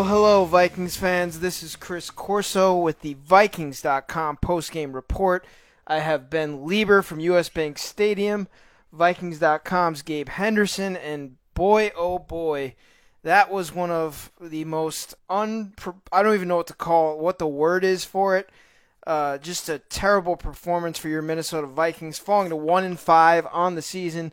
Hello, Vikings fans. This is Chris Corso with the Vikings.com postgame report. I have Ben Lieber from US Bank Stadium, Vikings.com's Gabe Henderson, and boy, oh boy, that was one of the most I don't even know what the word is for it. Just a terrible performance for your Minnesota Vikings, falling to 1-5 on the season.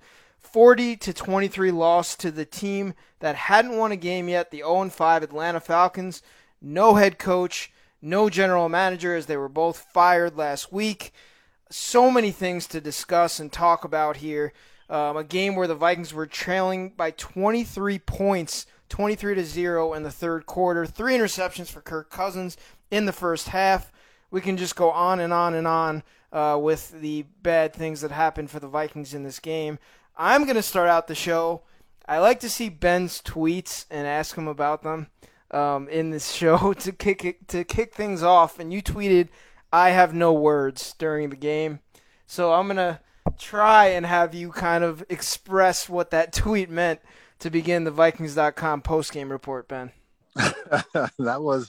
40-23 loss to the team that hadn't won a game yet, the 0-5 Atlanta Falcons. No head coach, no general manager, as they were both fired last week. So many things to discuss and talk about here. A game where the Vikings were trailing by 23 points, 23-0 in the third quarter. 3 interceptions for Kirk Cousins in the first half. We can just go on and on and on with the bad things that happened for the Vikings in this game. I'm going to start out the show. I like to see Ben's tweets and ask him about them in this show to kick things off. And you tweeted, "I have no words" during the game. So I'm going to try and have you kind of express what that tweet meant to begin the Vikings.com postgame report, Ben. That was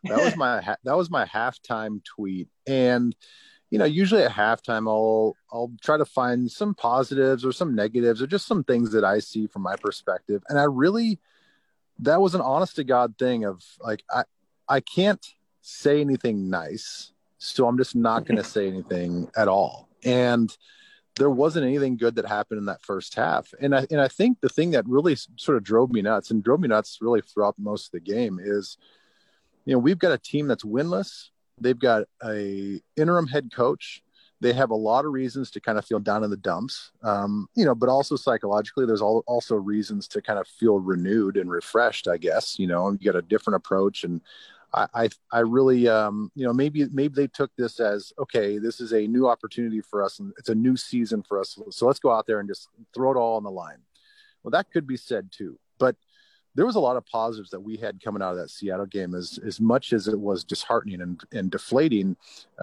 my halftime tweet. And usually at halftime, I'll try to find some positives or some negatives or just some things that I see from my perspective. And that was an honest to God thing of like, I can't say anything nice, so I'm just not going to say anything at all. And there wasn't anything good that happened in that first half. And I think the thing that really sort of drove me nuts really throughout most of the game is, we've got a team that's winless. They've got a interim head coach. They have a lot of reasons to kind of feel down in the dumps, but also psychologically, there's also reasons to kind of feel renewed and refreshed, I guess, and you got a different approach. And I really, maybe they took this as, okay, this is a new opportunity for us. And it's a new season for us. So let's go out there and just throw it all on the line. Well, that could be said too, but there was a lot of positives that we had coming out of that Seattle game. As much as it was disheartening and deflating,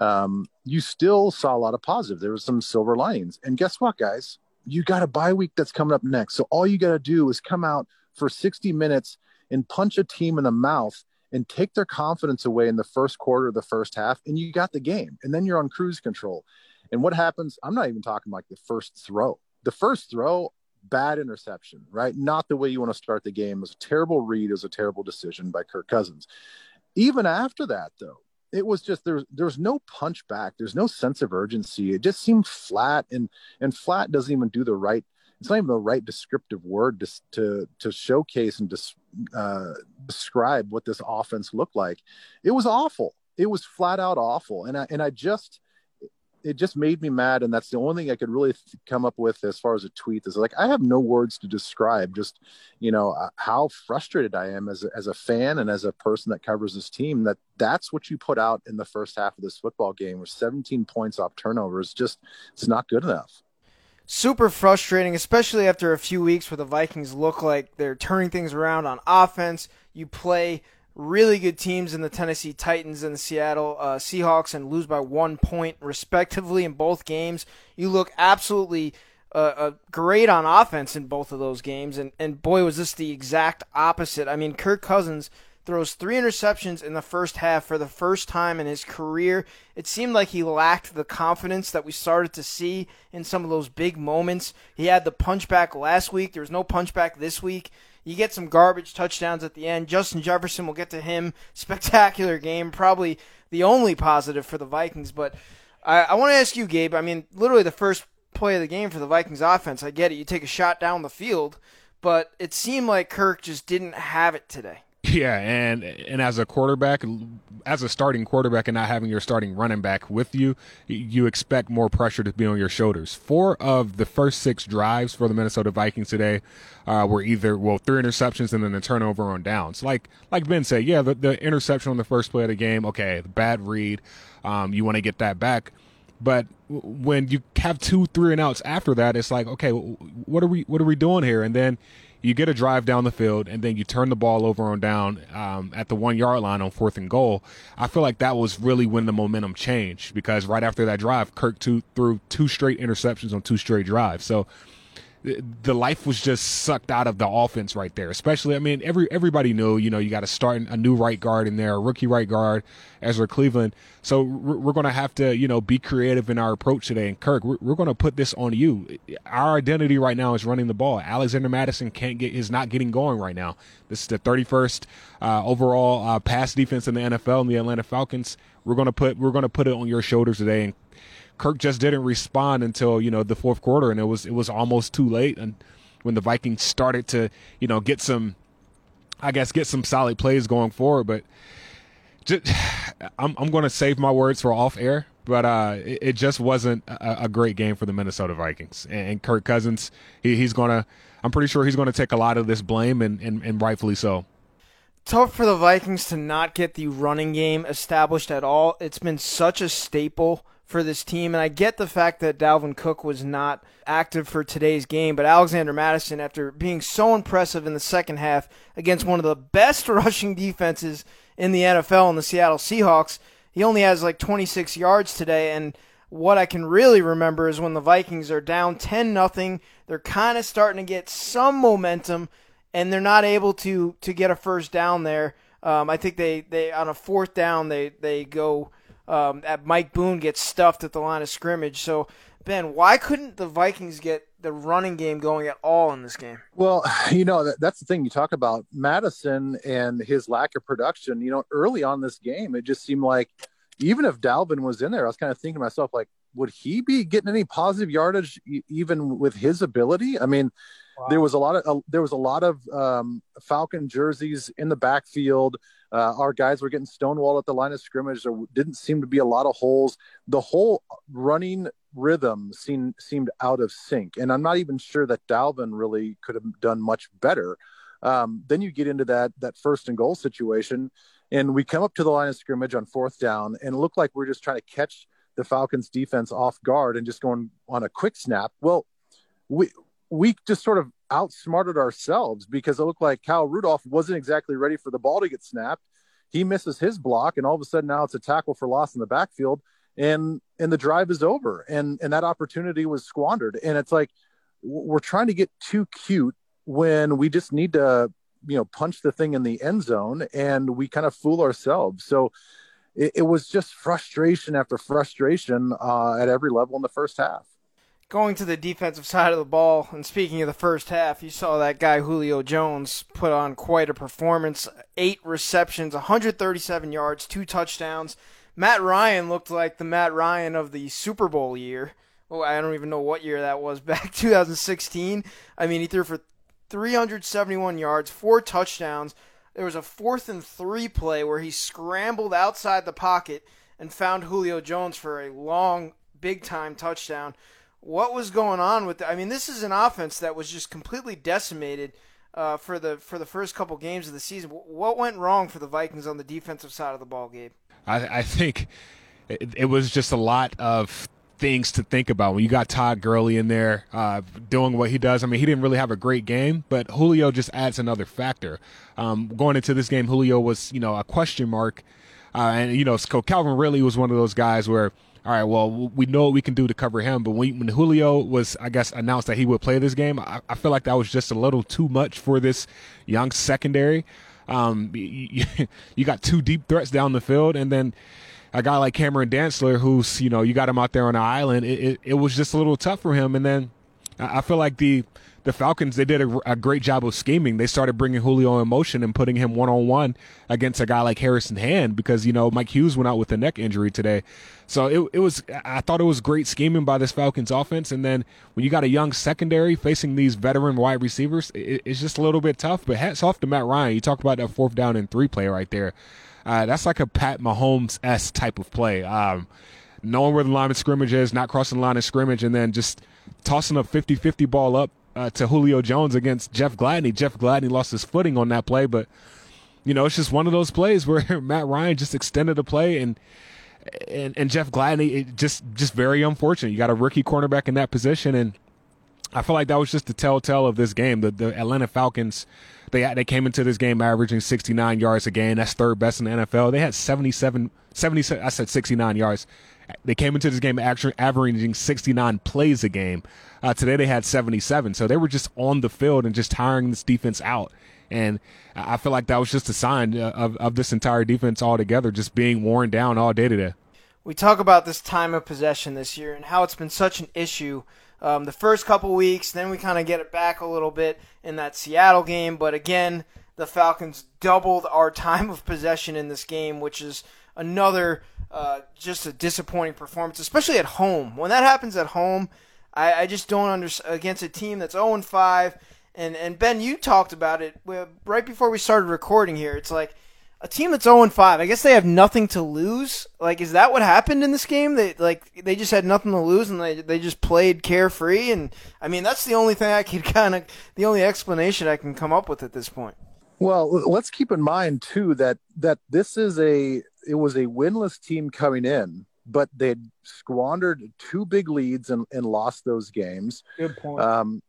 you still saw a lot of positive. There was some silver linings. And guess what, guys? You got a bye week that's coming up next. So all you got to do is come out for 60 minutes and punch a team in the mouth and take their confidence away in the first quarter of the first half, and you got the game. And then you're on cruise control. And what happens? I'm not even talking like the first throw. The first throw, bad interception, right? Not the way you want to start the game. It was a terrible read. It was a terrible decision by Kirk Cousins. Even after that, though, it was just there was no punch back. There's no sense of urgency. It just seemed flat, and flat doesn't even do the right. It's not even the right descriptive word to showcase and describe what this offense looked like. It was awful. It was flat out awful, it just made me mad. And that's the only thing I could really come up with as far as a tweet is like, I have no words to describe just, how frustrated I am as a fan and as a person that covers this team, that's what you put out in the first half of this football game with 17 points off turnovers. It's not good enough. Super frustrating, especially after a few weeks where the Vikings look like they're turning things around on offense. You play really good teams in the Tennessee Titans and the Seattle Seahawks and lose by 1 point respectively in both games. You look absolutely great on offense in both of those games, and boy, was this the exact opposite. I mean, Kirk Cousins throws 3 interceptions in the first half for the first time in his career. It seemed like he lacked the confidence that we started to see in some of those big moments. He had the punchback last week. There was no punchback this week. You get some garbage touchdowns at the end. Justin Jefferson, we'll get to him. Spectacular game, probably the only positive for the Vikings. But I want to ask you, Gabe, I mean, literally the first play of the game for the Vikings offense, I get it. You take a shot down the field, but it seemed like Kirk just didn't have it today. Yeah, and as a quarterback, as a starting quarterback and not having your starting running back with you, you expect more pressure to be on your shoulders. 4 of the first 6 drives for the Minnesota Vikings today were either, 3 interceptions and then a turnover on downs. Like Ben said, yeah, the interception on the first play of the game, okay, the bad read, you want to get that back. But when you have 2 3 and outs after that, it's like, okay, what are we doing here? And then you get a drive down the field, and then you turn the ball over on down at the 1 yard line on 4th and goal. I feel like that was really when the momentum changed, because right after that drive, Kirk threw 2 straight interceptions on 2 straight drives. So the life was just sucked out of the offense right there. Especially, I mean, everybody knew, you got to start a new right guard in there, a rookie right guard, Ezra Cleveland. So we're going to have to, be creative in our approach today. And Kirk, we're going to put this on you. Our identity right now is running the ball. Alexander Mattison is not getting going right now. This is the 31st overall pass defense in the NFL, and the Atlanta Falcons. We're going to put it on your shoulders today. And Kirk just didn't respond until, the fourth quarter, and it was almost too late. And when the Vikings started to, get some solid plays going forward. But I'm going to save my words for off air. But it just wasn't a great game for the Minnesota Vikings. And Kirk Cousins, I'm pretty sure he's going to take a lot of this blame, and rightfully so. Tough for the Vikings to not get the running game established at all. It's been such a staple for this team, and I get the fact that Dalvin Cook was not active for today's game, but Alexander Mattison, after being so impressive in the second half against one of the best rushing defenses in the NFL in the Seattle Seahawks, he only has like 26 yards today, and what I can really remember is when the Vikings are down 10-0, they're kind of starting to get some momentum, and they're not able to get a first down there. I think they on a fourth down, they go at Mike Boone gets stuffed at the line of scrimmage. So, Ben, why couldn't the Vikings get the running game going at all in this game? Well, that's the thing. You talk about Mattison and his lack of production. Early on this game, it just seemed like even if Dalvin was in there, I was kind of thinking to myself, like, would he be getting any positive yardage even with his ability? I mean, wow. There was a lot of Falcon jerseys in the backfield. Our guys were getting stonewalled at the line of scrimmage. There didn't seem to be a lot of holes. The whole running rhythm seemed out of sync. And I'm not even sure that Dalvin really could have done much better. Then you get into that first and goal situation, and we come up to the line of scrimmage on fourth down, and it looked like we're just trying to catch the Falcons defense off guard and just going on a quick snap. Well, we just sort of outsmarted ourselves because it looked like Kyle Rudolph wasn't exactly ready for the ball to get snapped. He misses his block, and all of a sudden now it's a tackle for loss in the backfield, and the drive is over, and that opportunity was squandered. And it's like we're trying to get too cute when we just need to, punch the thing in the end zone, and we kind of fool ourselves. So it was just frustration after frustration at every level in the first half. Going to the defensive side of the ball, and speaking of the first half, you saw that guy Julio Jones put on quite a performance. 8 receptions, 137 yards, 2 touchdowns. Matt Ryan looked like the Matt Ryan of the Super Bowl year. Oh, I don't even know what year that was, back 2016. I mean, he threw for 371 yards, 4 touchdowns. There was a 4th and 3 play where he scrambled outside the pocket and found Julio Jones for a long, big-time touchdown. What was going on with that? I mean, this is an offense that was just completely decimated for the first couple games of the season. What went wrong for the Vikings on the defensive side of the ball, Gabe? I think it was just a lot of things to think about when you got Todd Gurley in there doing what he does. I mean, he didn't really have a great game, but Julio just adds another factor. Going into this game, Julio was, a question mark. So Calvin Ridley was one of those guys where, all right, well, we know what we can do to cover him. But when Julio was, I guess, announced that he would play this game, I feel like that was just a little too much for this young secondary. You got 2 deep threats down the field, and then a guy like Cameron Dantzler, who's, you got him out there on an island. It was just a little tough for him. And then I feel like the Falcons, they did a great job of scheming. They started bringing Julio in motion and putting him one-on-one against a guy like Harrison Hand because, Mike Hughes went out with a neck injury today. So I thought it was great scheming by this Falcons offense. And then when you got a young secondary facing these veteran wide receivers, it's just a little bit tough. But hats off to Matt Ryan. You talk about that 4th down and 3 play right there. That's like a Pat Mahomes-esque type of play. Knowing where the line of scrimmage is, not crossing the line of scrimmage, and then just tossing a 50-50 ball up to Julio Jones against Jeff Gladney. Jeff Gladney lost his footing on that play, but, it's just one of those plays where Matt Ryan just extended the play, and Jeff Gladney, it just very unfortunate. You got a rookie cornerback in that position, and I feel like that was just the telltale of this game. The Atlanta Falcons, they came into this game averaging 69 yards a game. That's third best in the NFL. They had 77. I said 69 yards. They came into this game actually averaging 69 plays a game. Today they had 77. So they were just on the field and just tiring this defense out. And I feel like that was just a sign of this entire defense altogether just being worn down all day today. We talk about this time of possession this year and how it's been such an issue the first couple weeks. Then we kind of get it back a little bit in that Seattle game. But again, the Falcons doubled our time of possession in this game, which is another just a disappointing performance, especially at home. When that happens at home, I just don't understand against a team that's 0-5. And Ben, you talked about it right before we started recording here. It's like a team that's 0-5. I guess they have nothing to lose. Like, is that what happened in this game? They just had nothing to lose and they just played carefree. And I mean, that's the only thing the only explanation I can come up with at this point. Well, let's keep in mind too that this is it was a winless team coming in, but they had squandered two big leads and lost those games. Good point.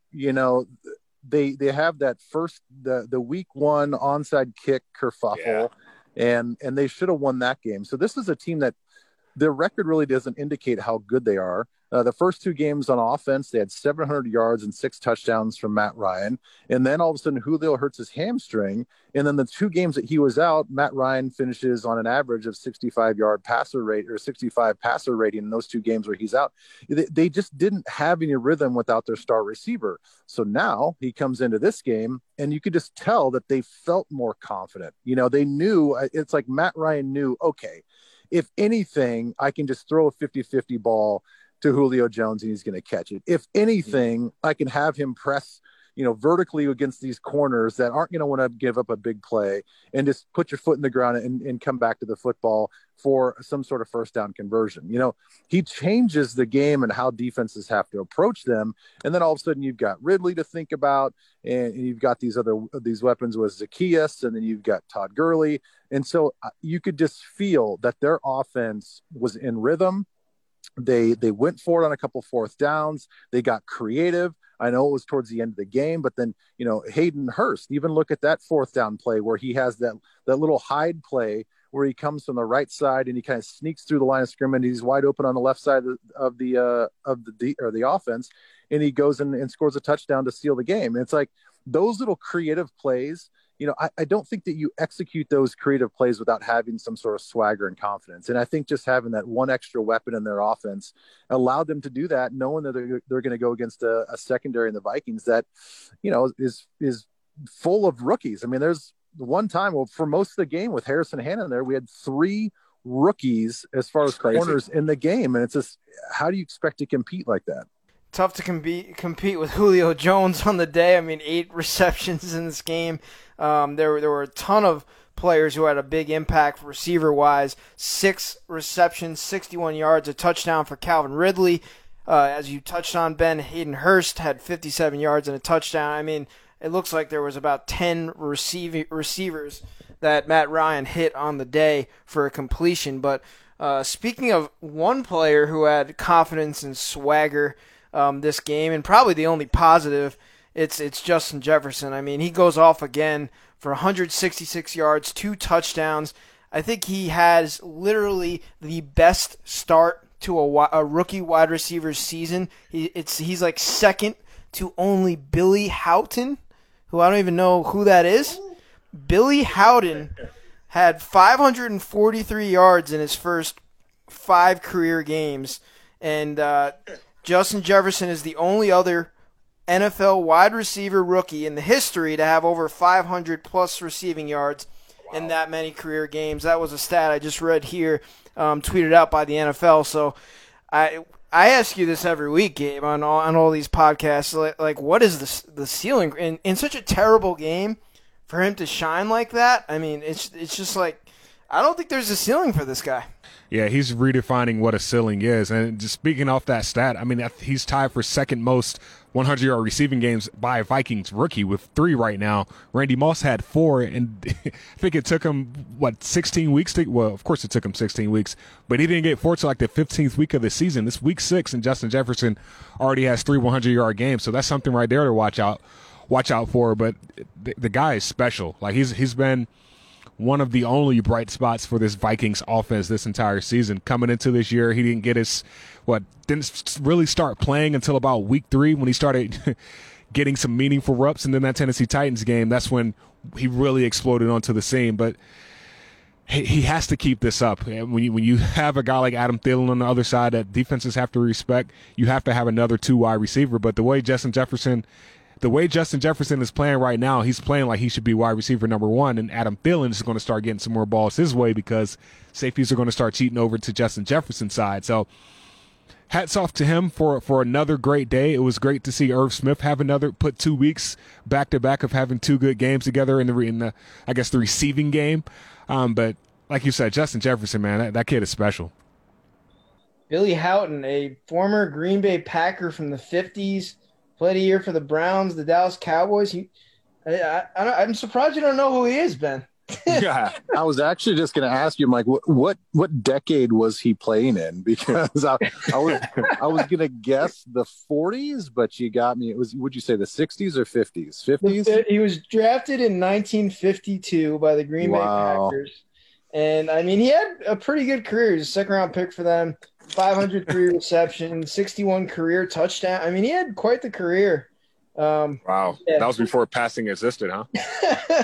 They have that first the week one onside kick kerfuffle, and they should have won that game. So this is a team that their record really doesn't indicate how good they are. The first two games on offense, they had 700 yards and 6 touchdowns from Matt Ryan. And then all of a sudden, Julio hurts his hamstring. And then the 2 games that he was out, Matt Ryan finishes on an average of 65 passer rating in those 2 games where he's out. They just didn't have any rhythm without their star receiver. So now he comes into this game, and you could just tell that they felt more confident. They knew, it's like Matt Ryan knew, okay, if anything, I can just throw a 50-50 ball to Julio Jones and he's going to catch it. If anything, I can have him press, vertically against these corners that aren't going to want to give up a big play and just put your foot in the ground and come back to the football for some sort of first down conversion. He changes the game and how defenses have to approach them. And then all of a sudden you've got Ridley to think about, and you've got these weapons with Zacchaeus, and then you've got Todd Gurley. And so you could just feel that their offense was in rhythm. They went for it on a couple fourth downs. They got creative. I know it was towards the end of the game, but then, Hayden Hurst, even look at that fourth down play where he has that little hide play where he comes from the right side and he kind of sneaks through the line of scrimmage. He's wide open on the left side of the offense, and he goes and scores a touchdown to seal the game. And it's like those little creative plays. I don't think that you execute those creative plays without having some sort of swagger and confidence. And I think just having that one extra weapon in their offense allowed them to do that, knowing that they're going to go against a secondary in the Vikings that, is full of rookies. I mean, there's one time, for most of the game with Harrison Hannon there, we had 3 rookies as far as corners in the game. And it's just, how do you expect to compete like that? Tough to compete with Julio Jones on the day. I mean, 8 receptions in this game. There were a ton of players who had a big impact receiver-wise. 6 receptions, 61 yards, a touchdown for Calvin Ridley. As you touched on, Ben, Hayden Hurst had 57 yards and a touchdown. I mean, it looks like there was about 10 receivers that Matt Ryan hit on the day for a completion. But speaking of one player who had confidence and swagger this game, and probably the only positive, it's Justin Jefferson. I mean, he goes off again for 166 yards, 2 touchdowns. I think he has literally the best start to a rookie wide receiver's season. He's like second to only Billy Houghton, who I don't even know who that is. Billy Houghton had 543 yards in his first 5 career games, and Justin Jefferson is the only other NFL wide receiver rookie in the history to have over 500-plus receiving yards in that many career games. That was a stat I just read here, tweeted out by the NFL. So I ask you this every week, Gabe, on all these podcasts. Like, what is the ceiling in such a terrible game for him to shine like that? I mean, it's just like I don't think there's a ceiling for this guy. Yeah, he's redefining what a ceiling is. And just speaking off that stat, I mean, he's tied for second most 100-yard receiving games by a Vikings rookie with 3 right now. Randy Moss had 4, and I think it took him, 16 weeks to – well, of course it took him 16 weeks, but he didn't get 4 till like the 15th week of the season. This week 6, and Justin Jefferson already has 3 100-yard games, so that's something right there to watch out for. But the guy is special. Like, he's been – one of the only bright spots for this Vikings offense this entire season. Coming into this year, he didn't get didn't really start playing until about week 3 when he started getting some meaningful reps. And then that Tennessee Titans game, that's when he really exploded onto the scene. But he has to keep this up. And when you have a guy like Adam Thielen on the other side that defenses have to respect, you have to have another 2 wide receiver. But the way Justin Jefferson is playing right now, he's playing like he should be wide receiver number 1, and Adam Thielen is going to start getting some more balls his way because safeties are going to start cheating over to Justin Jefferson's side. So hats off to him for another great day. It was great to see Irv Smith put 2 weeks back to back of having 2 good games together in the receiving game. But like you said, Justin Jefferson, man, that kid is special. Billy Houghton, a former Green Bay Packer from the 50s, played a year for the Browns, the Dallas Cowboys. I'm surprised you don't know who he is, Ben. Yeah, I was actually just going to ask you, Mike, what decade was he playing in? Because I was going to guess the 40s, but you got me. Would you say the 60s or 50s? 50s? He was drafted in 1952 by the Green Bay Packers. And, I mean, he had a pretty good career. He was a second-round pick for them. 503 receptions, 61 career touchdown. I mean, he had quite the career. Wow. Yeah. That was before passing existed, huh?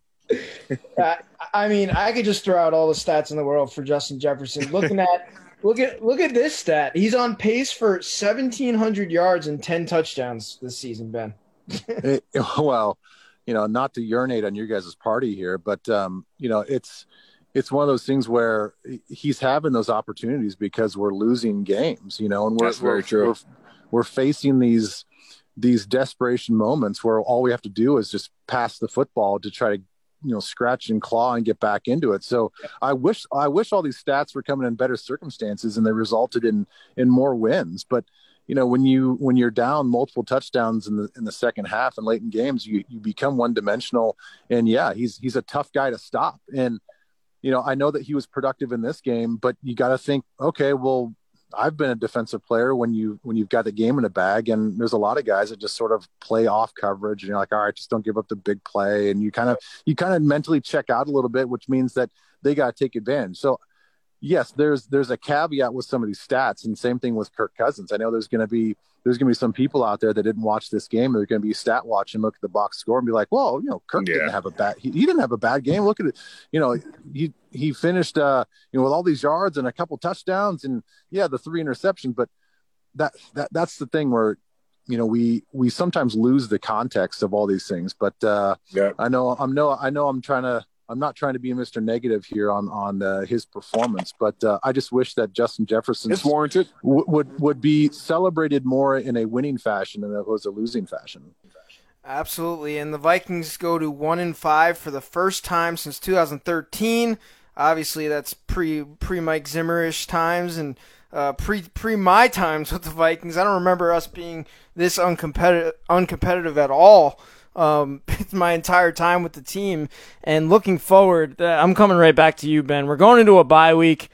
I mean, I could just throw out all the stats in the world for Justin Jefferson. Look at this stat. He's on pace for 1,700 yards and 10 touchdowns this season, Ben. Well, not to urinate on your guys' party here, but it's one of those things where he's having those opportunities because we're losing games, and that's very true. We're facing these desperation moments where all we have to do is just pass the football to try to, scratch and claw and get back into it. So I wish all these stats were coming in better circumstances and they resulted in more wins. But when you're down multiple touchdowns in the second half and late in games, you become one dimensional. And yeah, he's a tough guy to stop. And I know that he was productive in this game, but you got to think, okay, well, I've been a defensive player when you've got the game in a bag, and there's a lot of guys that just sort of play off coverage, and you're like, all right, just don't give up the big play, and you kind of mentally check out a little bit, which means that they got to take advantage. So yes, there's a caveat with some of these stats, and same thing with Kirk Cousins. I know there's going to be some people out there that didn't watch this game. They're going to be stat watch and look at the box score and be like, well, Kirk didn't have a bad, he didn't have a bad game. Look at it. He finished, with all these yards and a couple touchdowns and the 3 interceptions. But that's the thing where, we sometimes lose the context of all these things, but I'm not trying to be Mr. Negative here on his performance, but I just wish that Justin Jefferson is warranted would be celebrated more in a winning fashion than it was a losing fashion. Absolutely, and the Vikings go to 1-5 for the first time since 2013. Obviously, that's pre Mike Zimmer-ish times and pre my times with the Vikings. I don't remember us being this uncompetitive at all. My entire time with the team, and looking forward, I'm coming right back to you, Ben. We're going into a bye week.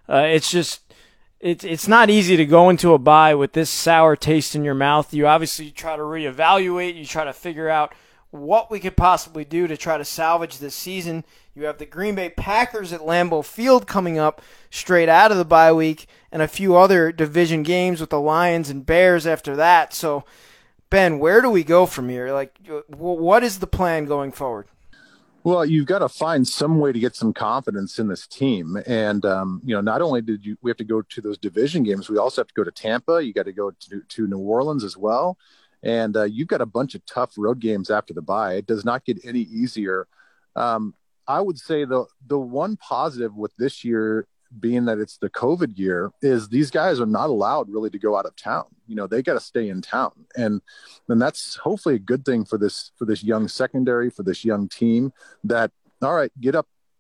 It's not easy to go into a bye with this sour taste in your mouth. You obviously try to reevaluate. You try to figure out what we could possibly do to try to salvage this season. You have the Green Bay Packers at Lambeau Field coming up straight out of the bye week, and a few other division games with the Lions and Bears after that. So, Ben, where do we go from here? Like, what is the plan going forward? Well, you've got to find some way to get some confidence in this team. And, not only we have to go to those division games, we also have to go to Tampa. You got to go to New Orleans as well. And you've got a bunch of tough road games after the bye. It does not get any easier. I would say the one positive with this year being that it's the COVID year is these guys are not allowed really to go out of town. They got to stay in town. And that's hopefully a good thing for this young secondary, for this young team that, all right, get up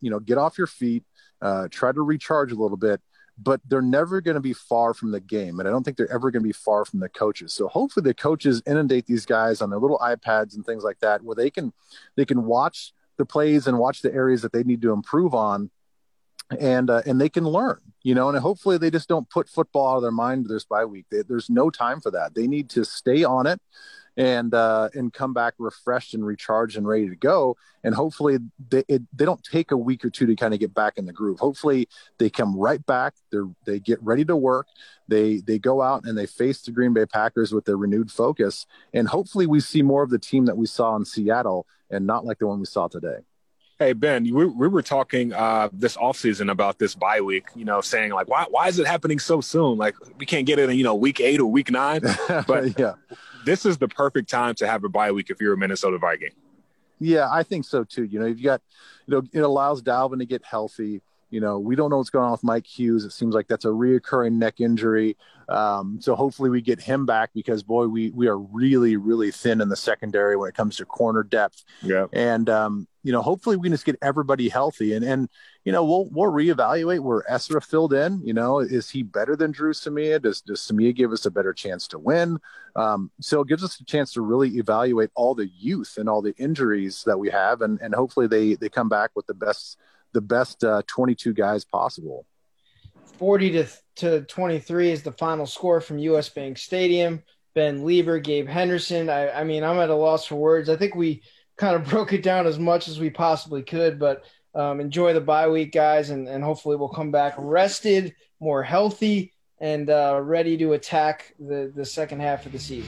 get off your feet, try to recharge a little bit, but they're never going to be far from the game. And I don't think they're ever going to be far from the coaches. So hopefully the coaches inundate these guys on their little iPads and things like that, where they can watch the plays and watch the areas that they need to improve on, and they can learn, and hopefully they just don't put football out of their mind this bye week. There's no time for that. They need to stay on it and come back refreshed and recharged and ready to go. And hopefully they don't take a week or two to kind of get back in the groove. Hopefully they come right back. They get ready to work. They go out and they face the Green Bay Packers with their renewed focus. And hopefully we see more of the team that we saw in Seattle and not like the one we saw today. Hey, Ben, we were talking this offseason about this bye week, saying like, why is it happening so soon? Like we can't get it in, week 8 or week 9, but yeah, this is the perfect time to have a bye week if you're a Minnesota Viking. Yeah, I think so too. You've got, it allows Dalvin to get healthy. We don't know what's going on with Mike Hughes. It seems like that's a reoccurring neck injury. So hopefully we get him back, because boy, we are really, really thin in the secondary when it comes to corner depth. Yeah. And, hopefully we can just get everybody healthy and we'll reevaluate where Ezra filled in. Is he better than Drew Samia? Does Samia give us a better chance to win? So it gives us a chance to really evaluate all the youth and all the injuries that we have. And hopefully they come back with the best 22 guys possible. 40 to 23 is the final score from US Bank Stadium. Ben Lieber, Gabe Henderson. I mean, I'm at a loss for words. I think we kind of broke it down as much as we possibly could, but enjoy the bye week, guys, and hopefully we'll come back rested, more healthy, and ready to attack the second half of the season.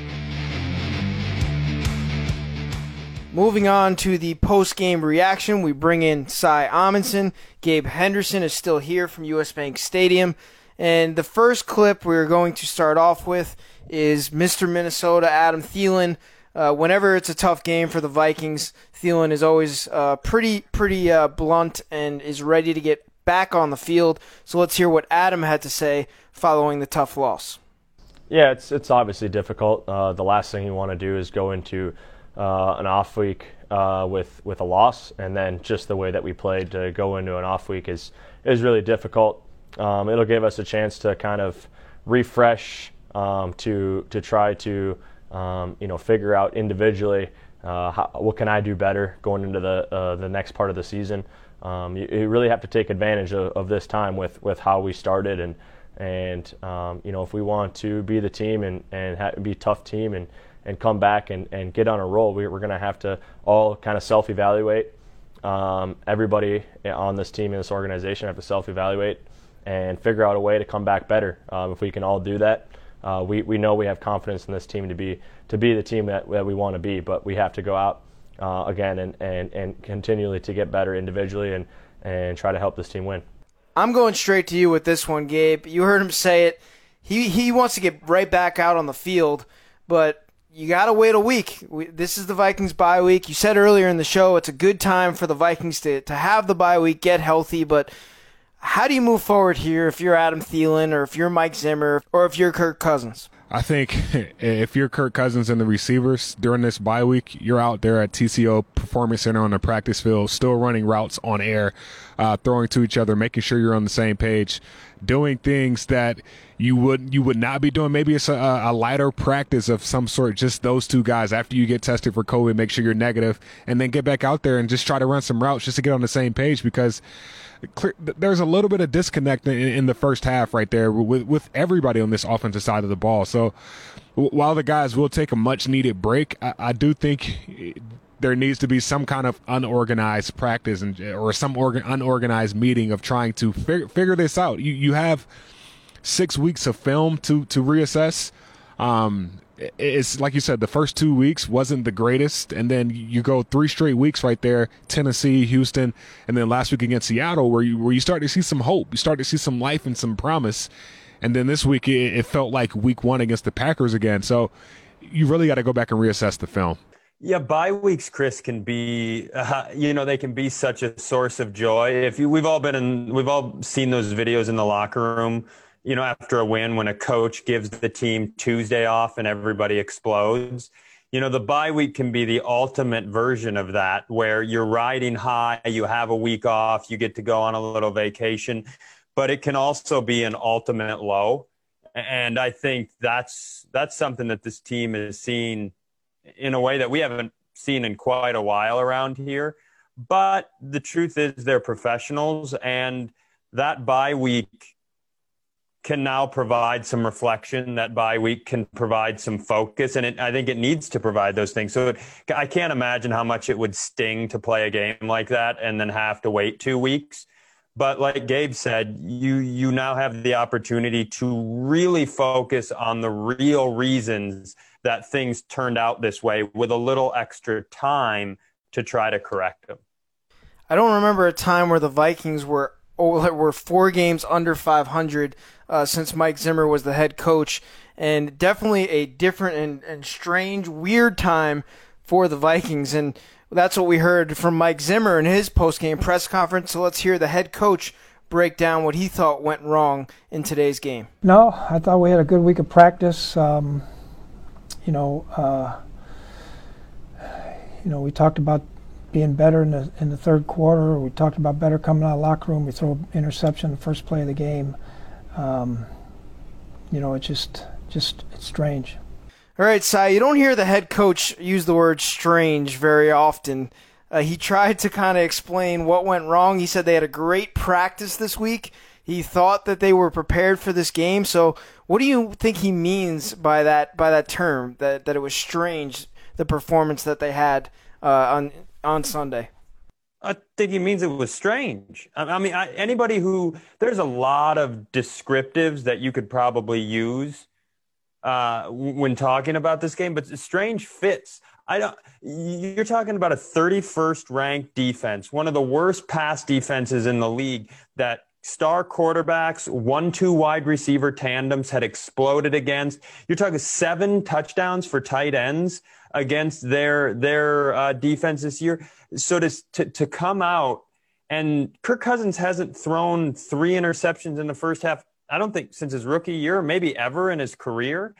Moving on to the post-game reaction, we bring in Cy Amundsen. Gabe Henderson is still here from US Bank Stadium. And the first clip we're going to start off with is Mr. Minnesota, Adam Thielen. Whenever it's a tough game for the Vikings, Thielen is always pretty blunt and is ready to get back on the field. So let's hear what Adam had to say following the tough loss. Yeah, it's obviously difficult. The last thing you want to do is go into an off week with a loss, and then just the way that we played to go into an off week is really difficult. It'll give us a chance to kind of refresh, to try to figure out individually what can I do better going into the next part of the season. You really have to take advantage of this time with how we started, and if we want to be the team and be a tough team and come back and get on a roll, we're going to have to all kind of self-evaluate. Everybody on this team in this organization have to self-evaluate and figure out a way to come back better. If we can all do that, we know we have confidence in this team to be the team that we want to be, but we have to go out again and continually to get better individually and try to help this team win. I'm going straight to you with this one, Gabe. You heard him say it. He wants to get right back out on the field, but you got to wait a week. This is the Vikings bye week. You said earlier in the show it's a good time for the Vikings to have the bye week, get healthy, but how do you move forward here if you're Adam Thielen or if you're Mike Zimmer or if you're Kirk Cousins? I think if you're Kirk Cousins and the receivers during this bye week, you're out there at TCO Performance Center on the practice field, still running routes on air, throwing to each other, making sure you're on the same page, doing things that you would not be doing. Maybe it's a lighter practice of some sort, just those two guys after you get tested for COVID, make sure you're negative, and then get back out there and just try to run some routes just to get on the same page, because there's a little bit of disconnect in the first half right there with everybody on this offensive side of the ball. So while the guys will take a much-needed break, I do think there needs to be some kind of unorganized practice or some unorganized meeting of trying to figure this out. You have 6 weeks of film to reassess. It's like you said, the first 2 weeks wasn't the greatest, and then you go 3 straight weeks right there, Tennessee, Houston, and then last week against Seattle, where you start to see some hope, you start to see some life and some promise, and then this week it felt like week 1 against the Packers again. So you really got to go back and reassess the film. Yeah, bye weeks, Chris, can be, they can be such a source of joy. We've all seen those videos in the locker room. After a win, when a coach gives the team Tuesday off and everybody explodes, The bye week can be the ultimate version of that, where you're riding high, you have a week off, you get to go on a little vacation, but it can also be an ultimate low. And I think that's something that this team has seen in a way that we haven't seen in quite a while around here. But the truth is they're professionals, and that bye week can now provide some reflection. That bye week can provide some focus, and I think it needs to provide those things. So I can't imagine how much it would sting to play a game like that and then have to wait 2 weeks. But like Gabe said, you now have the opportunity to really focus on the real reasons that things turned out this way with a little extra time to try to correct them. I don't remember a time where the Vikings were 4 games under 500 since Mike Zimmer was the head coach, and definitely a different and strange, weird time for the Vikings. And that's what we heard from Mike Zimmer in his post-game press conference. So let's hear the head coach break down what he thought went wrong in today's game. No, I thought we had a good week of practice. We talked about being better in the third quarter. We talked about better coming out of the locker room. We throw an interception the first play of the game. It's strange. All right, Cy, you don't hear the head coach use the word strange very often. He tried to kind of explain what went wrong. He said they had a great practice this week. He thought that they were prepared for this game. So what do you think he means by that term, that it was strange, the performance that they had on Sunday? I think he means it was strange. There's a lot of descriptives that you could probably use when talking about this game, but strange fits. You're talking about a 31st ranked defense, one of the worst pass defenses in the league, that star quarterbacks, 1-2 wide receiver tandems had exploded against. You're talking 7 touchdowns for tight ends against their defense this year. So to come out, and Kirk Cousins hasn't thrown 3 interceptions in the first half, I don't think since his rookie year, maybe ever in his career.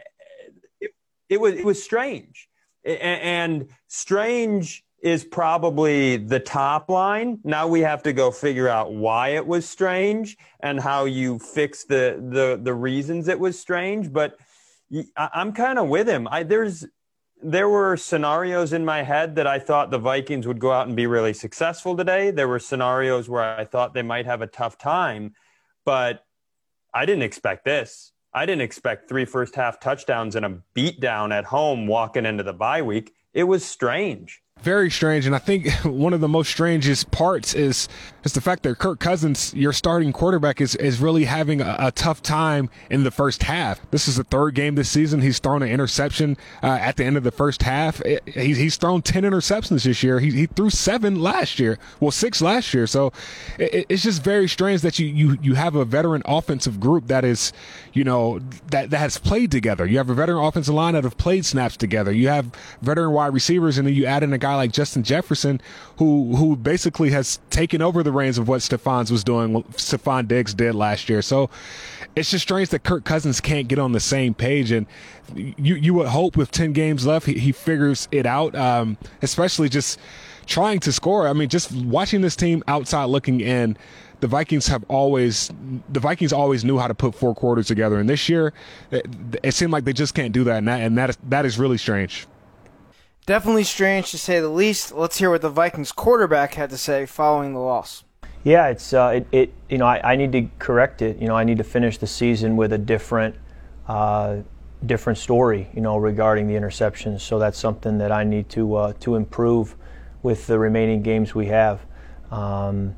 It was strange. And strange is probably the top line. Now we have to go figure out why it was strange and how you fix the reasons it was strange. But I'm kind of with him. There were scenarios in my head that I thought the Vikings would go out and be really successful today. There were scenarios where I thought they might have a tough time, but I didn't expect this. I didn't expect 3 first-half touchdowns and a beatdown at home walking into the bye week. It was strange. Very strange, and I think one of the most strangest parts is the fact that Kirk Cousins, your starting quarterback, is really having a tough time in the first half. This is the 3rd game this season. He's thrown an interception at the end of the first half. He's thrown 10 interceptions this year. He threw 7 last year. Well, 6 last year. So it's just very strange that you have a veteran offensive group that is, that has played together. You have a veteran offensive line that have played snaps together. You have veteran wide receivers, and then you add in a guy like Justin Jefferson, who basically has taken over the reins of what Stephon Diggs did last year. So it's just strange that Kirk Cousins can't get on the same page, and you would hope with 10 games left he figures it out, especially just trying to score. I mean, just watching this team outside looking in, the Vikings always knew how to put 4 quarters together, and this year it seemed like they just can't do that, and that is really strange. Definitely strange, to say the least. Let's hear what the Vikings quarterback had to say following the loss. Yeah, I need to correct it. I need to finish the season with a different story, regarding the interceptions. So that's something that I need to improve with the remaining games we have. And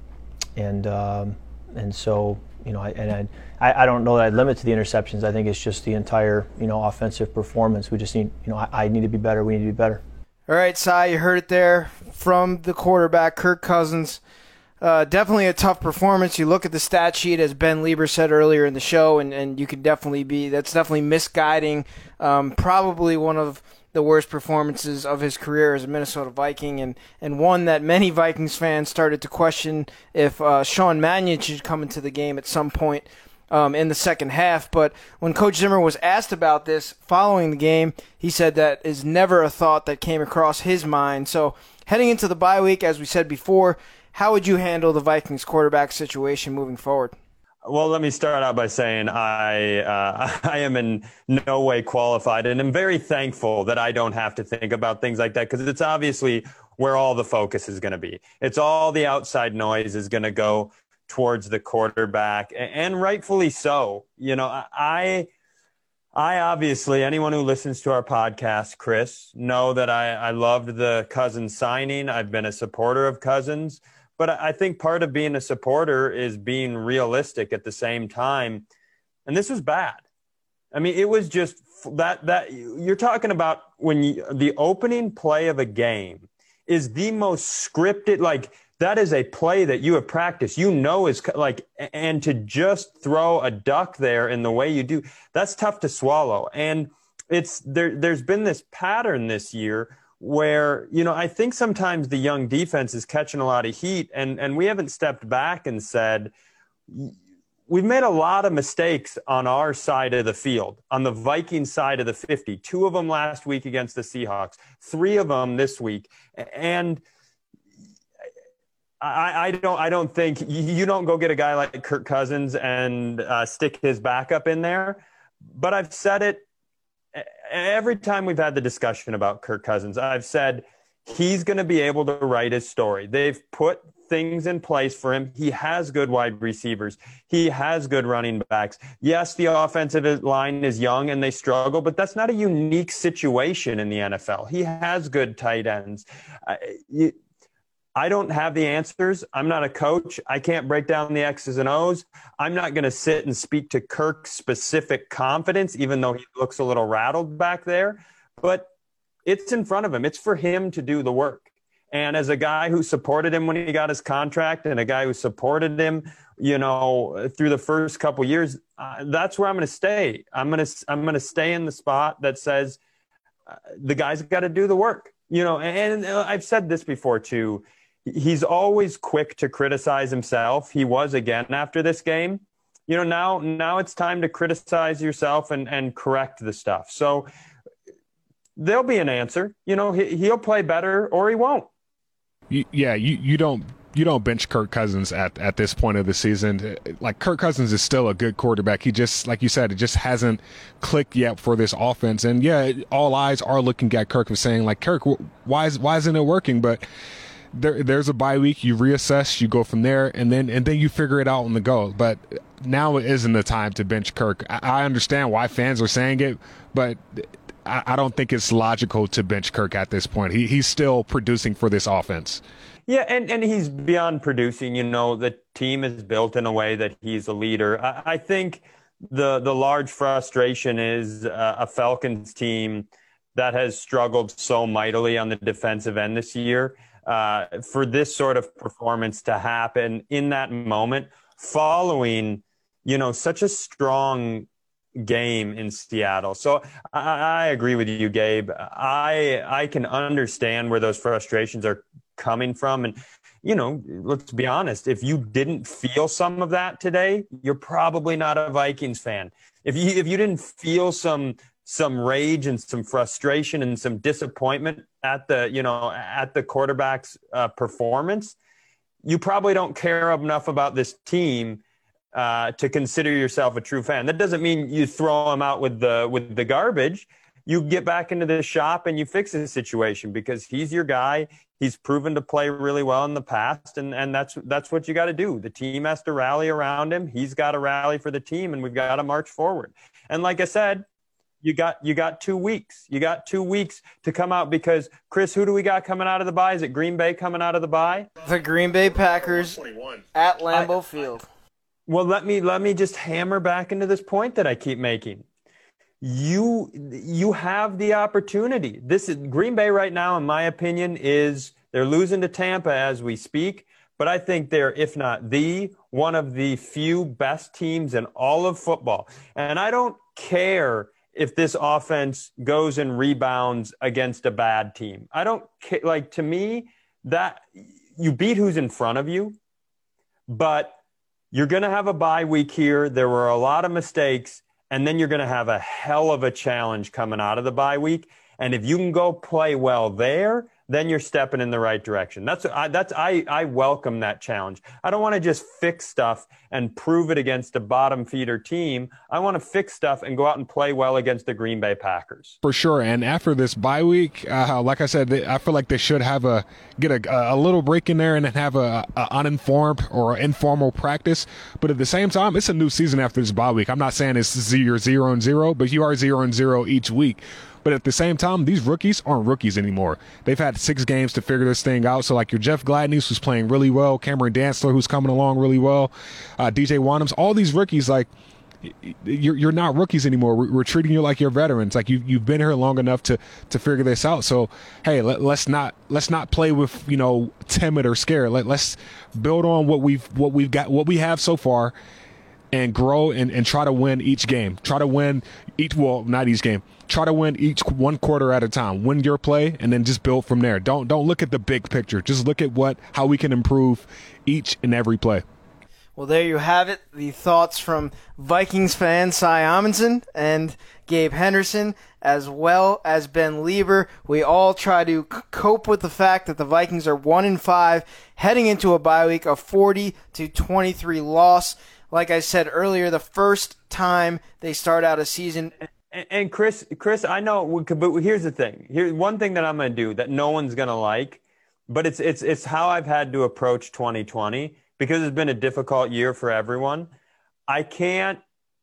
so, I don't know that I'd limit to the interceptions. I think it's just the entire, offensive performance. We just need, I need to be better. We need to be better. All right, Cy, you heard it there from the quarterback, Kirk Cousins. Definitely a tough performance. You look at the stat sheet, as Ben Lieber said earlier in the show, and you can that's definitely misguiding. Probably one of the worst performances of his career as a Minnesota Viking, and one that many Vikings fans started to question if Sean Mannion should come into the game at some point in the second half. But when Coach Zimmer was asked about this following the game, he said that is never a thought that came across his mind. So heading into the bye week, as we said before, how would you handle the Vikings quarterback situation moving forward? Well, let me start out by saying I am in no way qualified, and I'm very thankful that I don't have to think about things like that, because it's obviously where all the focus is going to be. It's all the outside noise is going to go towards the quarterback, and rightfully so. You know, I obviously, anyone who listens to our podcast, Chris, know that I loved the Cousins signing. I've been a supporter of Cousins. But I think part of being a supporter is being realistic at the same time. And this was bad. I mean, it was just that you're talking about when the opening play of a game is the most scripted, like that is a play that you have practiced, you know, is like, and to just throw a duck there in the way you do, that's tough to swallow. And there's been this pattern this year where, you know, I think sometimes the young defense is catching a lot of heat, and we haven't stepped back and said, we've made a lot of mistakes on our side of the field, on the Vikings side of the 50, 2 of them last week against the Seahawks, 3 of them this week. And I don't think you don't go get a guy like Kirk Cousins and stick his backup in there. But I've said it every time we've had the discussion about Kirk Cousins. I've said he's going to be able to write his story. They've put things in place for him. He has good wide receivers. He has good running backs. Yes, the offensive line is young and they struggle, but that's not a unique situation in the NFL. He has good tight ends. I don't have the answers. I'm not a coach. I can't break down the X's and O's. I'm not going to sit and speak to Kirk's specific confidence, even though he looks a little rattled back there. But it's in front of him. It's for him to do the work. And as a guy who supported him when he got his contract, and a guy who supported him, you know, through the first couple years, that's where I'm going to stay. I'm going to stay in the spot that says the guy's got to do the work. You know, and I've said this before too. He's always quick to criticize himself. He was again after this game. You know, now it's time to criticize yourself and correct the stuff. So there'll be an answer. You know, he'll play better or he won't. You don't bench Kirk Cousins at this point of the season. Like, Kirk Cousins is still a good quarterback. He just, like you said, it just hasn't clicked yet for this offense. And yeah, all eyes are looking at Kirk and saying, like, Kirk, why isn't it working? But there's a bye week, you reassess, you go from there, and then you figure it out on the go. But now isn't the time to bench Kirk. I understand why fans are saying it, but I don't think it's logical to bench Kirk at this point. He's still producing for this offense. Yeah, and he's beyond producing. You know, the team is built in a way that he's a leader. I think the large frustration is a Falcons team that has struggled so mightily on the defensive end this year. For this sort of performance to happen in that moment following, you know, such a strong game in Seattle. So I agree with you, Gabe. I can understand where those frustrations are coming from. And, you know, let's be honest, if you didn't feel some of that today, you're probably not a Vikings fan. If you didn't feel some rage and some frustration and some disappointment at the quarterback's performance, you probably don't care enough about this team to consider yourself a true fan. That doesn't mean you throw him out with the garbage. You get back into the shop and you fix the situation, because he's your guy. He's proven to play really well in the past, and that's what you got to do. The team has to rally around him. He's got to rally for the team, and we've got to march forward. And like I said, you got 2 weeks. You got 2 weeks to come out, because, Chris, who do we got coming out of the bye? Is it Green Bay coming out of the bye? The Green Bay Packers at Lambeau Field. Well, let me just hammer back into this point that I keep making. You have the opportunity. This is Green Bay right now, in my opinion, they're losing to Tampa as we speak, but I think they're, if not one of the few best teams in all of football. And I don't care if this offense goes and rebounds against a bad team. I don't care. Like, to me, that you beat who's in front of you, but You're going to have a bye week here. There were a lot of mistakes, and then you're going to have a hell of a challenge coming out of the bye week. And if you can go play well there, then you're stepping in the right direction. I welcome that challenge. I don't want to just fix stuff and prove it against a bottom feeder team. I want to fix stuff and go out and play well against the Green Bay Packers. For sure. And after this bye week, like I said, I feel like they should get a little break in there and then have a uninformed or informal practice. But at the same time, it's a new season after this bye week. I'm not saying it's 0-0, but you are 0-0 each week. But at the same time, these rookies aren't rookies anymore. They've had 6 games to figure this thing out. So like your Jeff Gladney, who's playing really well, Cameron Dantzler, who's coming along really well, DJ Wanhams, all these rookies, like you're not rookies anymore. We're treating you like you're veterans. Like you've been here long enough to figure this out. So hey, let's not play with timid or scared. Let's build on what we've got, what we have so far, and grow and try to win each game. Try to win not each game. Try to win each one quarter at a time. Win your play and then just build from there. Don't look at the big picture. Just look at how we can improve each and every play. Well, there you have it. The thoughts from Vikings fan Cy Amundsen and Gabe Henderson, as well as Ben Lieber. We all try to cope with the fact that the Vikings are 1-5, heading into a bye week, a 40-23 loss. Like I said earlier, the first time they start out a season. And Chris, I know, but here's the thing. Here's one thing that I'm going to do that no one's going to like, but it's how I've had to approach 2020 because it's been a difficult year for everyone. I think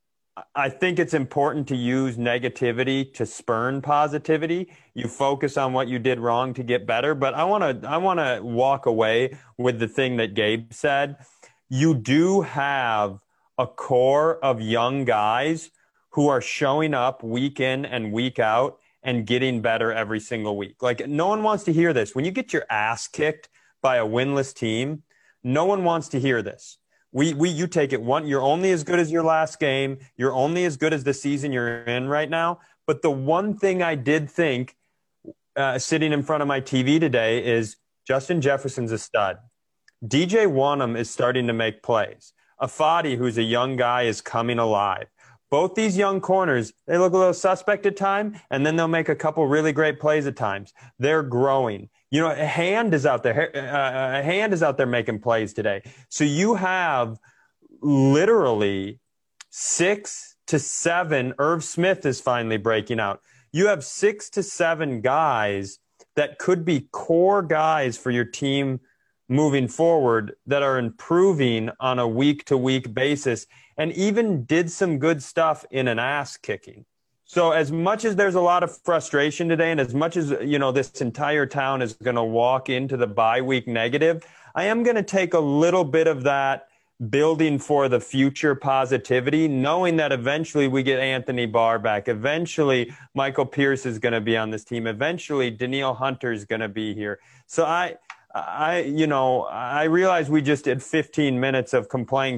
it's important to use negativity to spurn positivity. You focus on what you did wrong to get better, but I want to walk away with the thing that Gabe said. You do have a core of young guys who are showing up week in and week out and getting better every single week. Like, no one wants to hear this. When you get your ass kicked by a winless team, no one wants to hear this. You take it one, you're only as good as your last game. You're only as good as the season you're in right now. But the one thing I did think sitting in front of my TV today is Justin Jefferson's a stud. DJ Wanham is starting to make plays. Afadi, who's a young guy, is coming alive. Both these young corners, they look a little suspect at times, and then they'll make a couple really great plays at times. They're growing. A hand is out there. A hand is out there making plays today. So you have literally 6 to 7. Irv Smith is finally breaking out. You have 6 to 7 guys that could be core guys for your team moving forward that are improving on a week-to-week basis and even did some good stuff in an ass kicking. So as much as there's a lot of frustration today and as much as, this entire town is going to walk into the bye week negative, I am going to take a little bit of that building for the future positivity, knowing that eventually we get Anthony Barr back. Eventually Michael Pierce is going to be on this team. Eventually Danielle Hunter is going to be here. So I realize we just did 15 minutes of complain.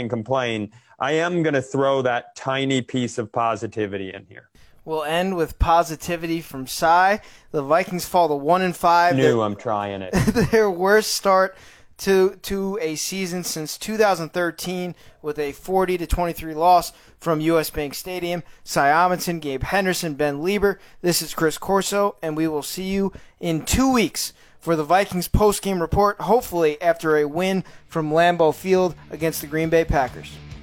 I am going to throw that tiny piece of positivity in here. We'll end with positivity from Cy. The Vikings fall to 1-5. I'm trying it. Their worst start to a season since 2013 with a 40-23 loss from US Bank Stadium. Cy Amundsen, Gabe Henderson, Ben Lieber. This is Chris Corso, and we will see you in 2 weeks for the Vikings post-game report, hopefully after a win from Lambeau Field against the Green Bay Packers.